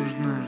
нужны.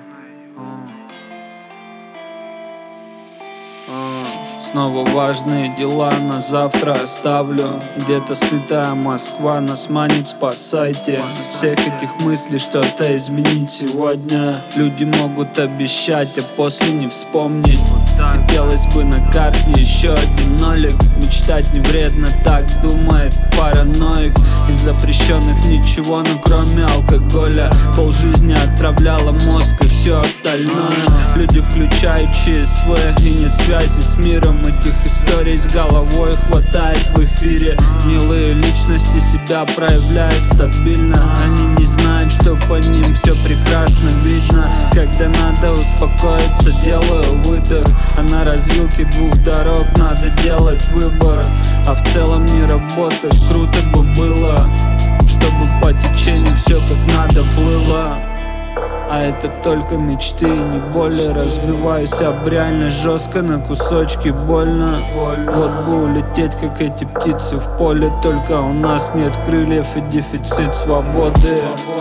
Снова важные дела на завтра оставлю. Где-то сытая Москва нас манит, спасайте. Всех этих мыслей что-то изменить сегодня. Люди могут обещать, а после не вспомнить. Хотелось бы на карте еще один нолик. Мечтать не вредно, так думает параноик. Из запрещенных ничего, но кроме алкоголя. Полжизни отравляла мозг и все остальное. Люди включают ЧСВ, и нет связи с миром. Этих историй с головой хватает в эфире. Милые личности себя проявляют стабильно. Они не знают, что по ним все прекрасно видно. Когда надо успокоиться, делаю выдох. А на развилке двух дорог надо делать выбор. А в целом не работать круто бы было, чтобы по течению все как надо плыло. А это только мечты, не более. Разбиваюсь об реальность жестко, на кусочки больно. Вот бы улететь, как эти птицы в поле. Только у нас нет крыльев и дефицит свободы.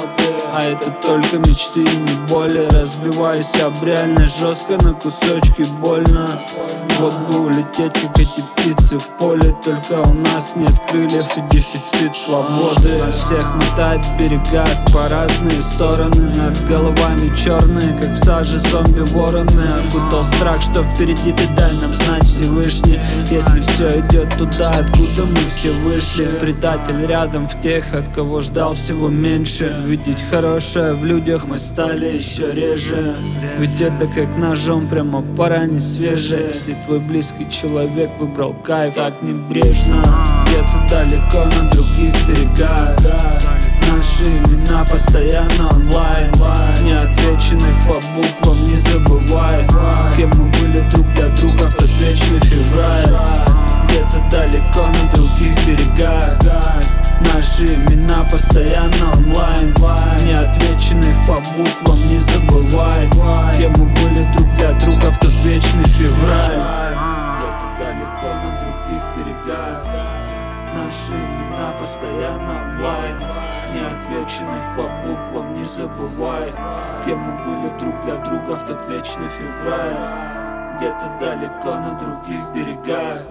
А это только мечты, не более. Разбиваюсь об реальность жестко, на кусочки больно. Вот бы улететь, как эти птицы в поле. Только у нас нет крыльев и дефицит свободы. Нас всех мотает в берегах по разные стороны. Над головами черные, как в саже зомби-вороны. Окутал страх, что впереди, ты дай нам знать, Всевышний. Если все идет туда, откуда мы все вышли. Предатель рядом в тех, от кого ждал всего меньше. Видеть хорошее в людях мы стали еще реже. Ведь это как ножом прямо по ране свежее. Если твой близкий человек выбрал кайф так небрежно, где-то далеко на других берегах. Наши имена постоянно онлайн. Неотвеченных по буквам не забывай. Кем мы были друг для друга в тот вечный февраль. Где-то далеко на других берегах. Наши имена постоянно онлайн. Неотвеченных по буквам не забывай. Кем мы были друг для друга в тот вечный февраль. Где-то далеко на других берегах. Наши имена постоянно онлайн. Неотвеченных по буквам не забывай. Кем мы были друг для друга в тот вечный февраль. Где-то далеко на других берегах.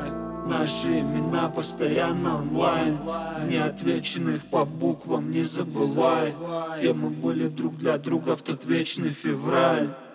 Наши имена постоянно онлайн. В неотвеченных по буквам не забывай. Кем мы были друг для друга в тот вечный февраль.